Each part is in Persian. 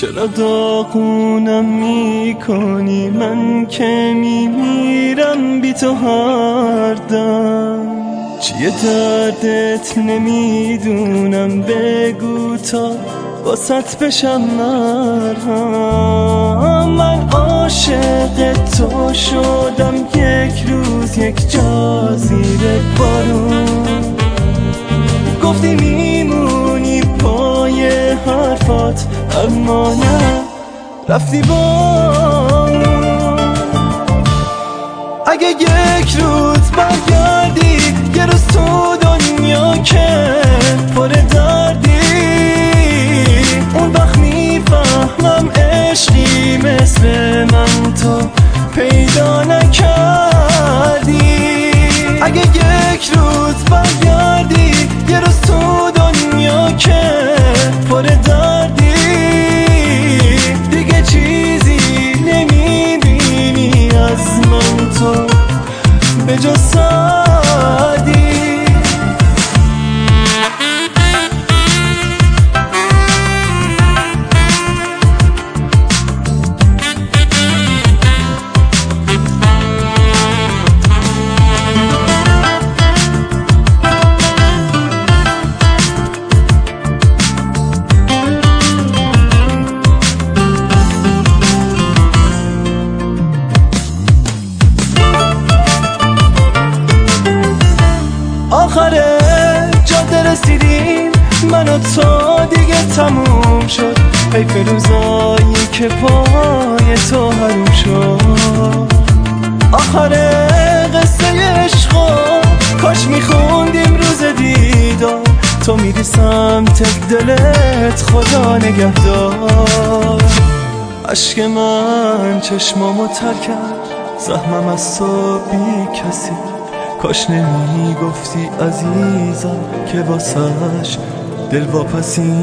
چرا داغونم میکنی من که میمیرم بی تو هر دم؟ چیه دردت نمیدونم بگو تا واسط بشم مرهم. من عاشق تو شدم یک روز یک جا زیر بارون. گفتی میمونی پای حرفات اما نه رفتی بارون. اگه یک روز برگردی یه روز تو دنیا که پر دردی، اون وقت میفهمم عشقی مثل من تو پیدا نکردی. اگه یک روز برگردی یه روز تو دنیا که پر دردی، دیگه چیزی نمیبینی از من تو به جز سعدی. آخر جاده رسیدیم من و تو دیگه تموم شد. حیف روزایی که پای تو حروم شد. آخر قصه عشقا کاش میخوندیم روز دیدار. تو میری سمت دلت خدا نگهدار. عشق من چشمامو تر کرد زحمم از تو بی کسی. کاش نمیگفتی عزیزم که واسش دل واپسی.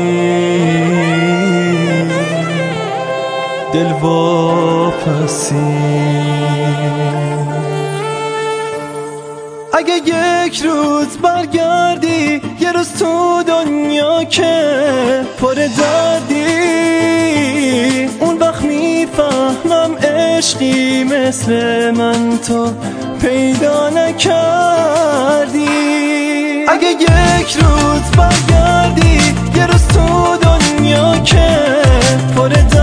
دل واپسی. اگه یک روز برگردی یه روز تو دنیا که پر دردی، اون وقت میفهمم عشقی مثل من تو پیدا نکردی. اگه یک روز برگردی یه روز تو دنیا که پر